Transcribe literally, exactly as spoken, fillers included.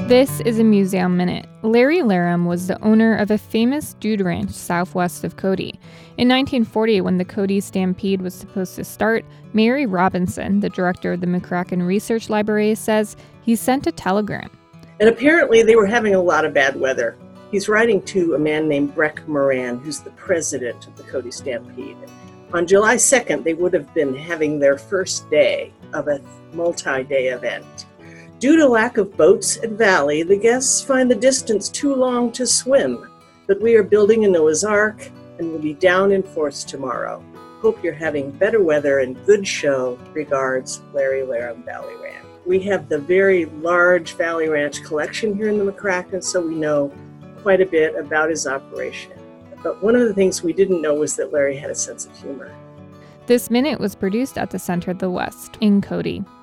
This is a Museum Minute. Larry Larum was the owner of a famous dude ranch southwest of Cody. In nineteen forty, when the Cody Stampede was supposed to start, Mary Robinson, the director of the McCracken Research Library, says he sent a telegram. And apparently they were having a lot of bad weather. He's writing to a man named Breck Moran, who's the president of the Cody Stampede. On July second, they would have been having their first day of a multi-day event. Due to lack of boats at Valley, the guests find the distance too long to swim. But we are building a Noah's Ark and will be down in force tomorrow. Hope you're having better weather and good show. Regards, Larry Larum, Valley Ranch. We have the very large Valley Ranch collection here in the McCracken, so we know quite a bit about his operation. But one of the things we didn't know was that Larry had a sense of humor. This Minute was produced at the Center of the West in Cody.